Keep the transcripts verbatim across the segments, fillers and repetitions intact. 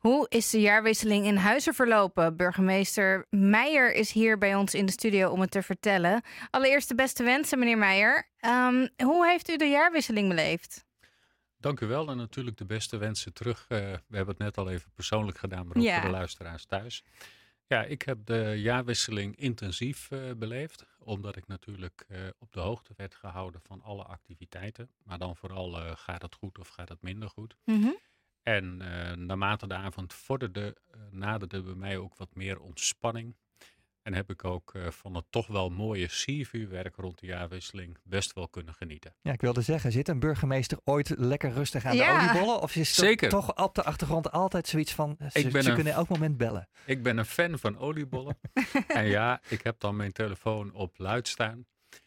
Hoe is de jaarwisseling in Huizen verlopen? Burgemeester Meijer is hier bij ons in de studio om het te vertellen. Allereerst de beste wensen, meneer Meijer. Um, hoe heeft u de jaarwisseling beleefd? Dank u wel en natuurlijk de beste wensen terug. Uh, we hebben het net al even persoonlijk gedaan, maar ook Ja. voor de luisteraars thuis. Ja, ik heb de jaarwisseling intensief uh, beleefd, omdat ik natuurlijk uh, op de hoogte werd gehouden van alle activiteiten. Maar dan vooral uh, gaat het goed of gaat het minder goed. Mm-hmm. En uh, naarmate de avond vorderde, uh, naderde bij mij ook wat meer ontspanning. En heb ik ook uh, van het toch wel mooie siervuurwerk rond de jaarwisseling best wel kunnen genieten. Ja, ik wilde zeggen, zit een burgemeester ooit lekker rustig aan Ja. de oliebollen? Of is er Zeker. toch op de achtergrond altijd zoiets van, ze, Ik ben ze een- kunnen elk moment bellen? Ik ben een fan van oliebollen. En ja, ik heb dan mijn telefoon op luid staan.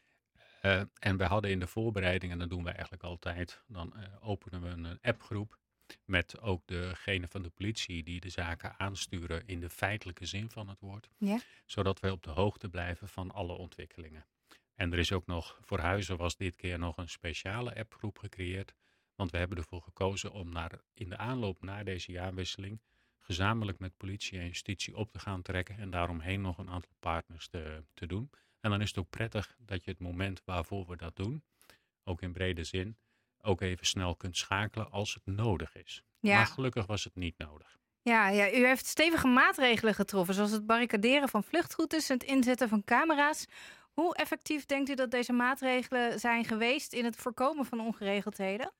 Uh, en we hadden in de voorbereiding, en dat doen we eigenlijk altijd, dan uh, openen we een appgroep met ook degene van de politie die de zaken aansturen in de feitelijke zin van het woord. Ja. Zodat wij op de hoogte blijven van alle ontwikkelingen. En er is ook nog, voor Huizen was dit keer nog een speciale appgroep gecreëerd. Want we hebben ervoor gekozen om naar, in de aanloop naar deze jaarwisseling gezamenlijk met politie en justitie op te gaan trekken en daaromheen nog een aantal partners te, te doen. En dan is het ook prettig dat je het moment waarvoor we dat doen, ook in brede zin, ook even snel kunt schakelen als het nodig is. Ja. Maar gelukkig was het niet nodig. Ja, ja, u heeft stevige maatregelen getroffen, zoals het barricaderen van vluchtroutes en het inzetten van camera's. Hoe effectief denkt u dat deze maatregelen zijn geweest in het voorkomen van ongeregeldheden?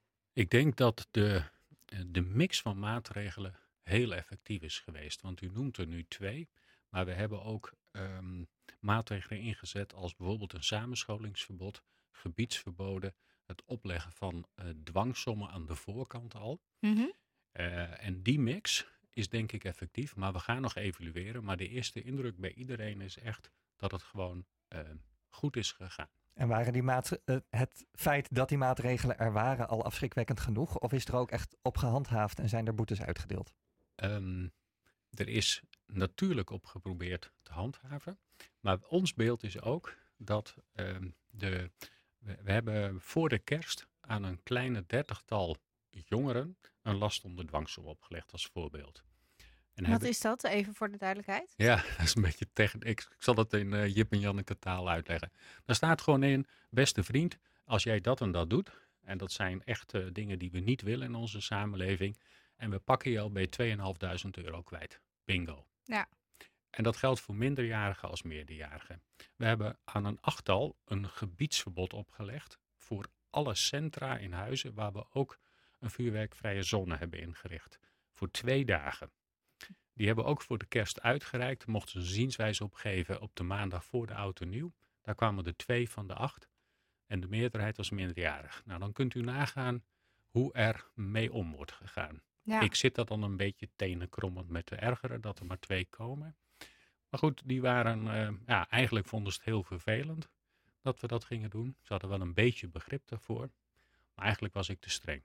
Ik denk dat de, de mix van maatregelen heel effectief is geweest. Want u noemt er nu twee, maar we hebben ook um, maatregelen ingezet als bijvoorbeeld een samenscholingsverbod, gebiedsverboden, het opleggen van uh, dwangsommen aan de voorkant al. Mm-hmm. Uh, en die mix is denk ik effectief, maar we gaan nog evalueren. Maar de eerste indruk bij iedereen is echt dat het gewoon uh, goed is gegaan. En waren die maat, uh, het feit dat die maatregelen er waren al afschrikwekkend genoeg? Of is er ook echt op gehandhaafd en zijn er boetes uitgedeeld? Um, er is natuurlijk op geprobeerd te handhaven. Maar ons beeld is ook dat um, de, we, we hebben voor de kerst aan een kleine dertigtal jongeren een last onder dwangsom opgelegd als voorbeeld. En Wat hebben, is dat, even voor de duidelijkheid? Ja, dat is een beetje tegen. Ik, ik zal het in uh, Jip en Janneke taal uitleggen. Daar staat gewoon in, beste vriend, als jij dat en dat doet, en dat zijn echt uh, dingen die we niet willen in onze samenleving, en we pakken je al bij tweeduizend vijfhonderd euro kwijt. Bingo. Ja. En dat geldt voor minderjarigen als meerderjarigen. We hebben aan een achttal een gebiedsverbod opgelegd voor alle centra in Huizen waar we ook een vuurwerkvrije zone hebben ingericht. Voor twee dagen. Die hebben ook voor de kerst uitgereikt. Mochten ze een zienswijze opgeven op de maandag voor de oud en nieuw. Daar kwamen er twee van de acht. En de meerderheid was minderjarig. Nou, dan kunt u nagaan hoe er mee om wordt gegaan. Ja. Ik zit dat dan een beetje tenenkrommend met te ergeren dat er maar twee komen. Maar goed, die waren, uh, ja, eigenlijk vonden ze het heel vervelend dat we dat gingen doen. Ze hadden wel een beetje begrip daarvoor. Maar eigenlijk was ik te streng.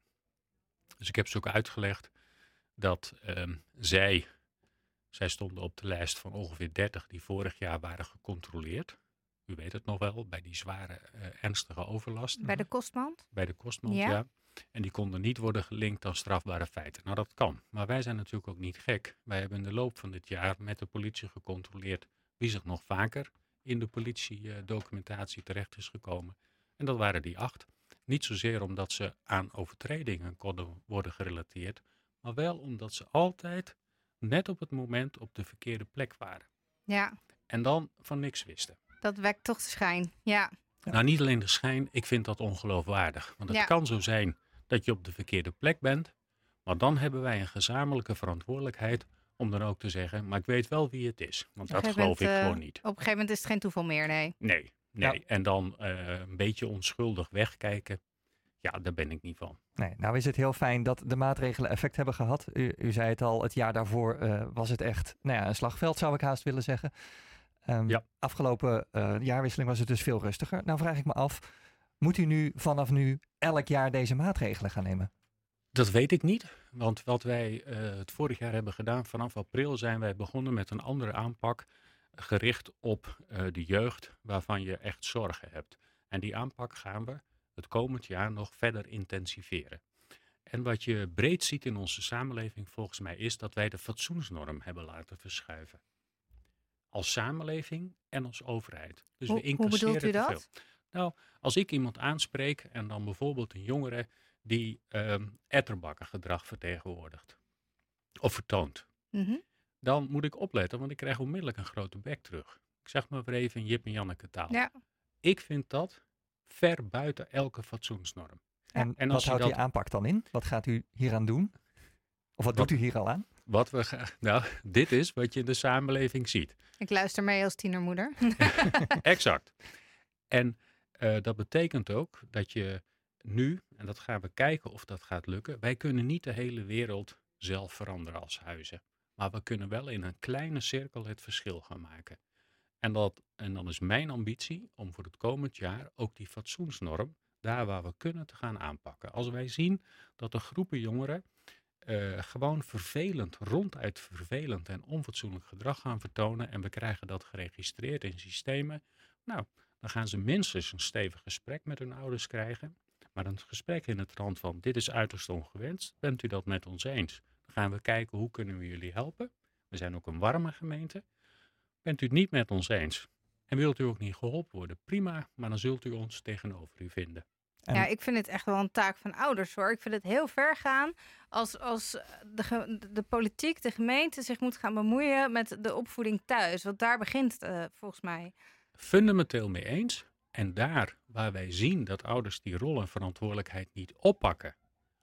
Dus ik heb ze ook uitgelegd dat um, zij, zij stonden op de lijst van ongeveer dertig die vorig jaar waren gecontroleerd. U weet het nog wel, bij die zware, uh, ernstige overlast. Bij de kostmand? Bij de kostmand, ja. ja. En die konden niet worden gelinkt aan strafbare feiten. Nou, dat kan. Maar wij zijn natuurlijk ook niet gek. Wij hebben in de loop van dit jaar met de politie gecontroleerd wie zich nog vaker in de politiedocumentatie terecht is gekomen. En dat waren die acht. Niet zozeer omdat ze aan overtredingen konden worden gerelateerd, maar wel omdat ze altijd net op het moment op de verkeerde plek waren. Ja. En dan van niks wisten. Dat wekt toch de schijn, ja. Ja. Nou, niet alleen de schijn, ik vind dat ongeloofwaardig. Want het ja. kan zo zijn dat je op de verkeerde plek bent, maar dan hebben wij een gezamenlijke verantwoordelijkheid om dan ook te zeggen, maar ik weet wel wie het is. Want dat geloof moment, ik uh, gewoon niet. Op een gegeven moment is het geen toeval meer, nee. Nee, nee. Ja. En dan uh, een beetje onschuldig wegkijken, ja, daar ben ik niet van. Nee, nou is het heel fijn dat de maatregelen effect hebben gehad. U, u zei het al, het jaar daarvoor uh, was het echt nou ja, een slagveld, zou ik haast willen zeggen. Um, ja. Afgelopen uh, jaarwisseling was het dus veel rustiger. Nou vraag ik me af, moet u nu vanaf nu elk jaar deze maatregelen gaan nemen? Dat weet ik niet, want wat wij uh, het vorig jaar hebben gedaan, vanaf april zijn wij begonnen met een andere aanpak gericht op uh, de jeugd waarvan je echt zorgen hebt. En die aanpak gaan we het komend jaar nog verder intensiveren. En wat je breed ziet in onze samenleving volgens mij is dat wij de fatsoensnorm hebben laten verschuiven. Als samenleving en als overheid. Dus Hoe, we hoe bedoelt incasseren u te dat? veel. Nou, als ik iemand aanspreek en dan bijvoorbeeld een jongere die ehm etterbakkengedrag vertegenwoordigt of vertoont, Mhm. dan moet ik opletten, want ik krijg onmiddellijk een grote bek terug. Ik zeg maar weer even in Jip en Janneke taal. Ja. Ik vind dat ver buiten elke fatsoensnorm. En, En wat als je houdt dat- die aanpak dan in? Wat gaat u hieraan doen? Of wat, Wat- doet u hier al aan? Wat we ga- nou, dit is wat je in de samenleving ziet. Ik luister mee als tienermoeder. Exact. En eh, dat betekent ook dat je nu, en dat gaan we kijken of dat gaat lukken, wij kunnen niet de hele wereld zelf veranderen als huizen. Maar we kunnen wel in een kleine cirkel het verschil gaan maken. En, dat, en dan is mijn ambitie om voor het komend jaar ook die fatsoensnorm, daar waar we kunnen, te gaan aanpakken. Als wij zien dat er groepen jongeren eh, gewoon vervelend, ronduit vervelend en onfatsoenlijk gedrag gaan vertonen en we krijgen dat geregistreerd in systemen, nou, dan gaan ze minstens een stevig gesprek met hun ouders krijgen. Maar een gesprek in het trant van, dit is uiterst ongewenst, bent u dat met ons eens? Dan gaan we kijken, hoe kunnen we jullie helpen? We zijn ook een warme gemeente. Bent u het niet met ons eens en wilt u ook niet geholpen worden? Prima, maar dan zult u ons tegenover u vinden. En- Ja, ik vind het echt wel een taak van ouders hoor. Ik vind het heel ver gaan als, als de, ge- de politiek, de gemeente zich moet gaan bemoeien met de opvoeding thuis. Want daar begint het eh, volgens mij. Fundamenteel mee eens. En daar waar wij zien dat ouders die rol en verantwoordelijkheid niet oppakken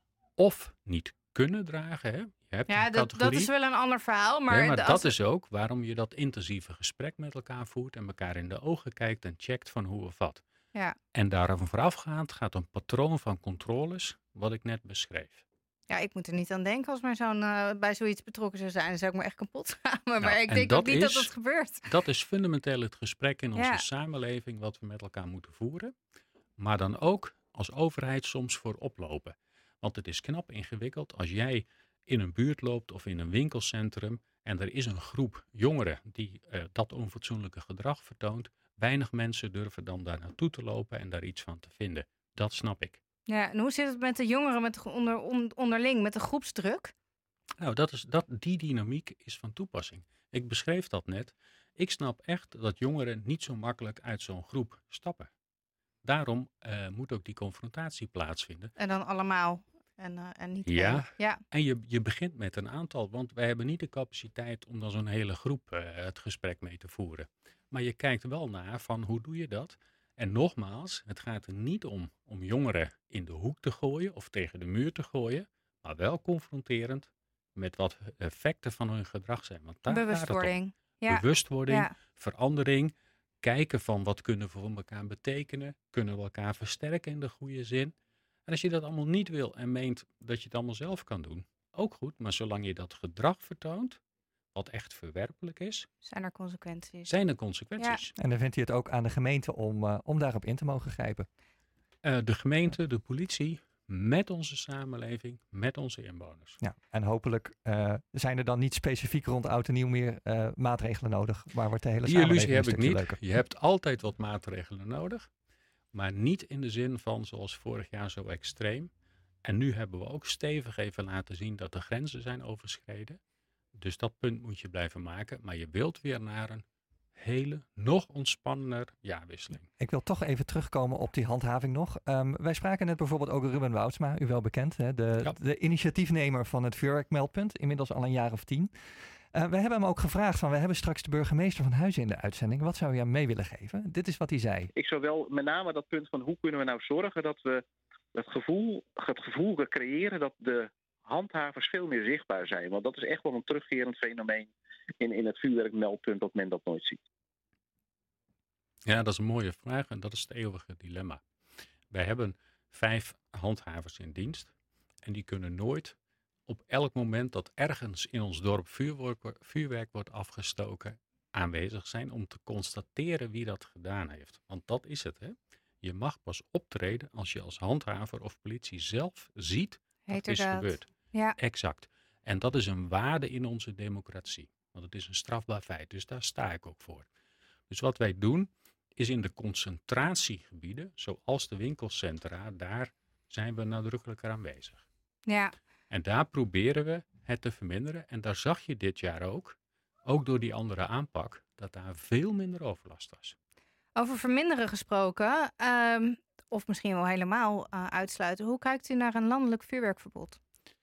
of niet kunnen dragen. Hè? Je hebt Ja, een dat, dat categorie. is wel een ander verhaal. Maar, Nee, maar de- dat als- is ook waarom je dat intensieve gesprek met elkaar voert en elkaar in de ogen kijkt en checkt van hoe of wat. Ja. En daarvan voorafgaand gaat een patroon van controles, wat ik net beschreef. Ja, ik moet er niet aan denken als mijn zoon eh, bij zoiets betrokken zou zijn. Dan zou ik me echt kapot schamen. Maar Nou, ik en denk ook dat niet dat is- dat gebeurt. Dat is fundamenteel het gesprek in onze Ja. samenleving wat we met elkaar moeten voeren. Maar dan ook als overheid soms voor oplopen. Want het is knap ingewikkeld als jij in een buurt loopt of in een winkelcentrum en er is een groep jongeren die eh, dat onfatsoenlijke gedrag vertoont. Weinig mensen durven dan daar naartoe te lopen en daar iets van te vinden. Dat snap ik. Ja, en hoe zit het met de jongeren met de, onder, on- onderling, met de groepsdruk? Nou, dat is, dat, die dynamiek is van toepassing. Ik beschreef dat net. Ik snap echt dat jongeren niet zo makkelijk uit zo'n groep stappen. Daarom eh, moet ook die confrontatie plaatsvinden. En dan allemaal. En, eh, en niet Ja. één. Ja. En je, je begint met een aantal, want wij hebben niet de capaciteit om dan zo'n hele groep eh, het gesprek mee te voeren. Maar je kijkt wel naar van hoe doe je dat? En nogmaals, het gaat er niet om om jongeren in de hoek te gooien of tegen de muur te gooien, maar wel confronterend met wat effecten van hun gedrag zijn. Want daar gaat het om. Bewustwording. Ja. Bewustwording, Ja. verandering, kijken van wat kunnen we voor elkaar betekenen, kunnen we elkaar versterken in de goede zin. En als je dat allemaal niet wil en meent dat je het allemaal zelf kan doen, ook goed, maar zolang je dat gedrag vertoont, wat echt verwerpelijk is, Zijn er consequenties? zijn er consequenties. En dan vindt u het ook aan de gemeente om, eh, om daarop in te mogen grijpen. Eh, de gemeente, de politie, met onze samenleving, met onze inwoners. Ja, en hopelijk eh, zijn er dan niet specifiek rond oud en nieuw meer eh, maatregelen nodig. Maar wordt de hele Die samenleving illusie heb een ik stukje niet. leuker. Je hebt altijd wat maatregelen nodig, maar niet in de zin van zoals vorig jaar zo extreem. En nu hebben we ook stevig even laten zien dat de grenzen zijn overschreden. Dus dat punt moet je blijven maken. Maar je wilt weer naar een hele, nog ontspannender jaarwisseling. Ik wil toch even terugkomen op die handhaving nog. Ehm, wij spraken net bijvoorbeeld ook Ruben Woudsma, u wel bekend, hè? De, Ja. de initiatiefnemer van het vuurwerkmeldpunt, inmiddels al een jaar of tien. Uh, we hebben hem ook gevraagd van, we hebben straks de burgemeester van Huizen in de uitzending. Wat zou je hem mee willen geven? Dit is wat hij zei. Ik zou wel met name dat punt van hoe kunnen we nou zorgen dat we het gevoel, het gevoel creëren dat de handhavers veel meer zichtbaar zijn. Want dat is echt wel een terugkerend fenomeen in, in het vuurwerkmeldpunt dat men dat nooit ziet. Ja, dat is een mooie vraag en dat is het eeuwige dilemma. Wij hebben vijf handhavers in dienst en die kunnen nooit op elk moment dat ergens in ons dorp vuurwerk, vuurwerk wordt afgestoken aanwezig zijn om te constateren wie dat gedaan heeft. Want dat is het, hè. Je mag pas optreden als je als handhaver of politie zelf ziet wat is Heterdaad. gebeurd. Ja. Exact. En dat is een waarde in onze democratie. Want het is een strafbaar feit, dus daar sta ik ook voor. Dus wat wij doen, is in de concentratiegebieden, zoals de winkelcentra, daar zijn we nadrukkelijker aanwezig. Ja. En daar proberen we het te verminderen. En daar zag je dit jaar ook, ook door die andere aanpak, dat daar veel minder overlast was. Over verminderen gesproken, um, of misschien wel helemaal uh, uitsluiten. Hoe kijkt u naar een landelijk vuurwerkverbod?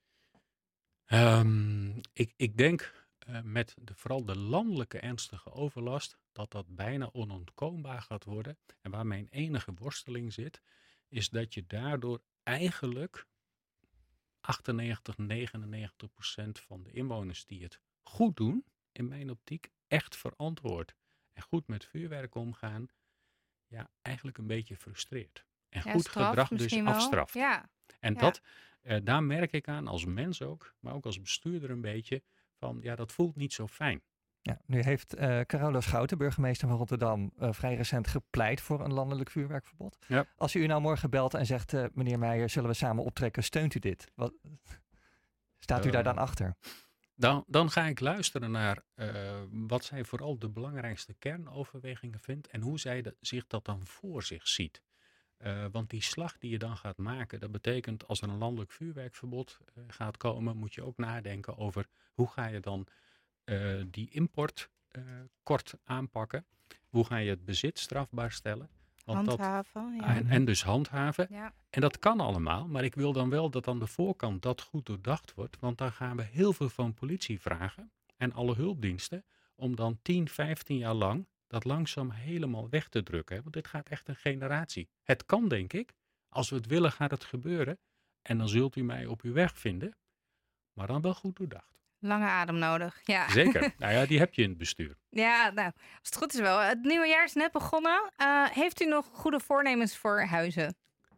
Um, ik, ik denk uh, met de, vooral de landelijke ernstige overlast, dat dat bijna onontkoombaar gaat worden. En waar mijn enige worsteling zit, is dat je daardoor eigenlijk achtennegentig, negenennegentig procent van de inwoners die het goed doen, in mijn optiek, echt verantwoord en goed met vuurwerk omgaan, ja, eigenlijk een beetje frustreert. En Ja, goed straf gedrag dus misschien wel. afstraft. Ja. En Ja. dat, eh, daar merk ik aan als mens ook, maar ook als bestuurder een beetje, van ja, dat voelt niet zo fijn. Ja, nu heeft uh, Carola Schouten, burgemeester van Rotterdam, uh, vrij recent gepleit voor een landelijk vuurwerkverbod. Ja. Als u nou morgen belt en zegt, uh, meneer Meijer, zullen we samen optrekken, steunt u dit? Wat, staat u uh, daar dan achter? Dan, dan ga ik luisteren naar uh, wat zij vooral de belangrijkste kernoverwegingen vindt en hoe zij de, zich dat dan voor zich ziet. Uh, want die slag die je dan gaat maken, dat betekent als er een landelijk vuurwerkverbod uh, gaat komen, moet je ook nadenken over hoe ga je dan uh, die import uh, kort aanpakken. Hoe ga je het bezit strafbaar stellen? Want handhaven. Dat, ja. en, en dus handhaven. Ja. En dat kan allemaal, maar ik wil dan wel dat aan de voorkant dat goed doordacht wordt. Want dan gaan we heel veel van politie vragen en alle hulpdiensten om dan tien, vijftien jaar lang dat langzaam helemaal weg te drukken. Hè? Want dit gaat echt een generatie. Het kan, denk ik. Als we het willen, gaat het gebeuren. En dan zult u mij op uw weg vinden. Maar dan wel goed doordacht. Lange adem nodig, ja. Zeker. Nou ja, die heb je in het bestuur. Ja, nou, als het goed is wel. Het nieuwe jaar is net begonnen. Uh, heeft u nog goede voornemens voor Huizen?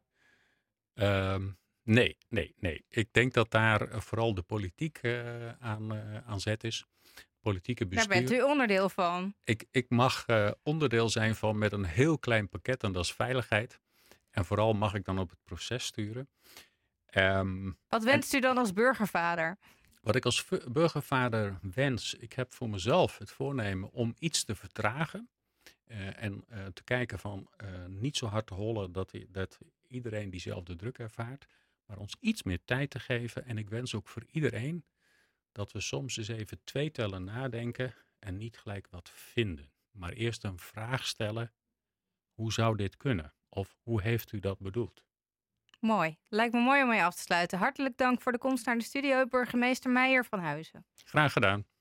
Um, nee, nee, nee. Ik denk dat daar vooral de politiek uh, aan, uh, aan zet is. Politieke bestuur. Daar bent u onderdeel van. Ik, ik mag uh, onderdeel zijn van met een heel klein pakket en dat is veiligheid. En vooral mag ik dan op het proces sturen. Um, Wat wenst en, u dan als burgervader? Wat ik als burgervader wens, ik heb voor mezelf het voornemen om iets te vertragen. Uh, en uh, te kijken van uh, niet zo hard te hollen dat, dat iedereen diezelfde druk ervaart. Maar ons iets meer tijd te geven. En ik wens ook voor iedereen dat we soms eens even twee tellen nadenken en niet gelijk wat vinden. Maar eerst een vraag stellen, hoe zou dit kunnen? Of hoe heeft u dat bedoeld? Mooi. Lijkt me mooi om mee af te sluiten. Hartelijk dank voor de komst naar de studio, burgemeester Meijer van Huizen. Graag gedaan.